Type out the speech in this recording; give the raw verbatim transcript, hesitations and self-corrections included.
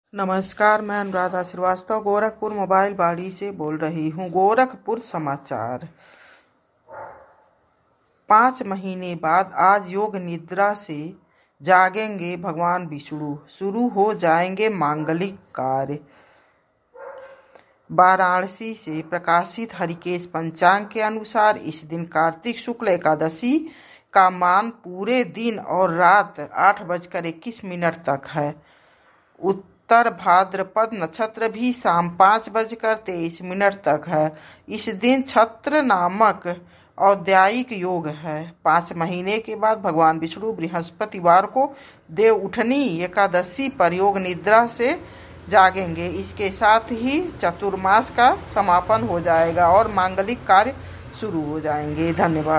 नमस्कार, मैं अनुराधा श्रीवास्तव गोरखपुर मोबाइल बाड़ी से बोल रही हूँ। गोरखपुर समाचार। पाँच महीने बाद आज योग निद्रा से जागेंगे भगवान विष्णु, शुरू हो जाएंगे मांगलिक कार्य। वाराणसी से प्रकाशित हरिकेश पंचांग के अनुसार इस दिन कार्तिक शुक्ल एकादशी का मान पूरे दिन और रात आठ बजकर इक्कीस मिनट तक है। उत्तर भाद्रपद नक्षत्र भी शाम पाँच बजकर तेईस मिनट तक है। इस दिन छत्र नामक औद्यायिक योग है। पाँच महीने के बाद भगवान विष्णु बृहस्पतिवार को देव उठनी एकादशी पर योग निद्रा से जागेंगे। इसके साथ ही चतुर्मास का समापन हो जाएगा और मांगलिक कार्य शुरू हो जाएंगे। धन्यवाद।